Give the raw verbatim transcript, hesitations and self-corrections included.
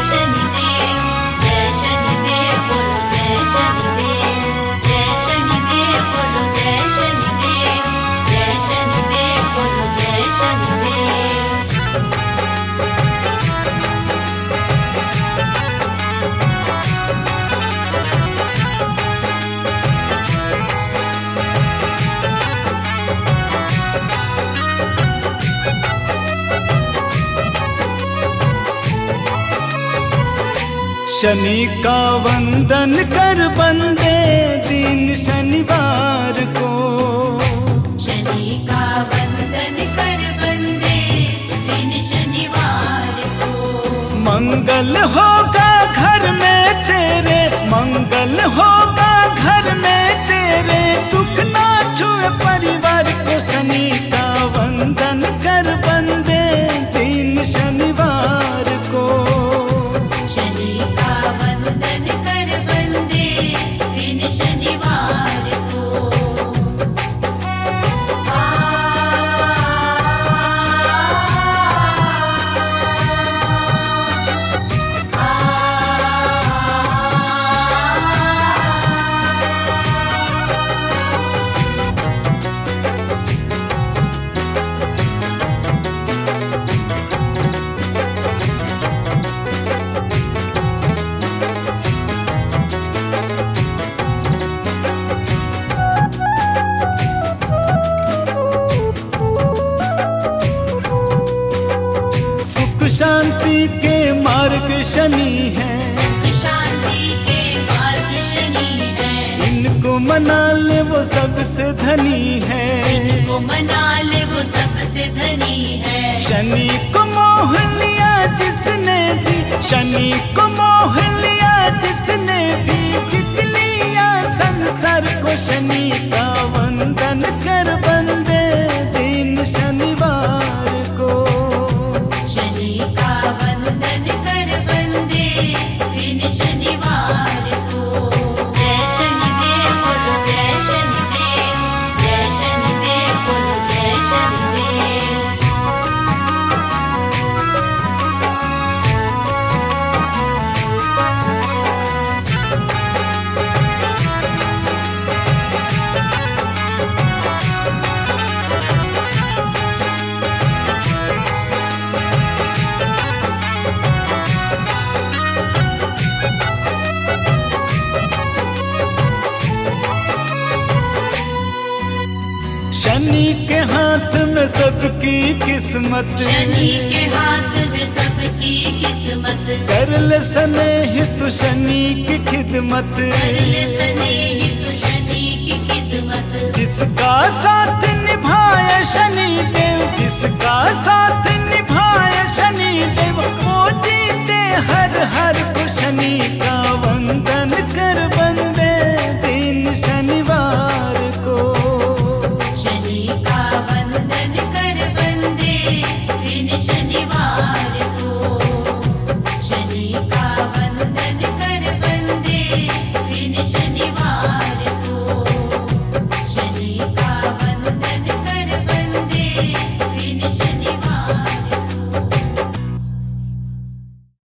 शनिदेव जय शनिदेव बोलो जय शनिदेव जय शनिदेव बोलो जय शनिदेव जय शनिदेव बोलो जय शनिदेव। शनि का वंदन कर बंदे दिन शनिवार को, शनि का वंदन कर बंदे दिन शनिवार को। मंगल होगा घर में तेरे, मंगल होगा घर में तेरे, दुख ना छुए परिवार को। शनि का वंदन कर बंदे दिन शनिवार को, शनि का वंदन कर बंदे दिन शनिवार को। आ, आ, सुख शांति के मार्ग शनि है, सुख शांति के मार्ग शनि है। इनको मना ले वो सबसे धनी है, इनको मना ले वो सबसे धनी है। शनि को मोह लिया जिसने भी, शनि को मोह लिया जिसने भी, जीत लिया संसार को। शनि का वंदन कर बंदे दिन शनिवार को, शनि का वंदन कर बंदे दिन शनिवार को। जय शनिदेव बोलो जय शनिदेव जय शनिदेव बोलो जय शनिदेव। शनि के हाथ में सबकी किस्मत, शनि के हाथ में सबकी किस्मत। कर ले स्नेह तू शनि की खिदमत, कर ले स्नेह तू शनि की खिदमत। जिसका साथ निभा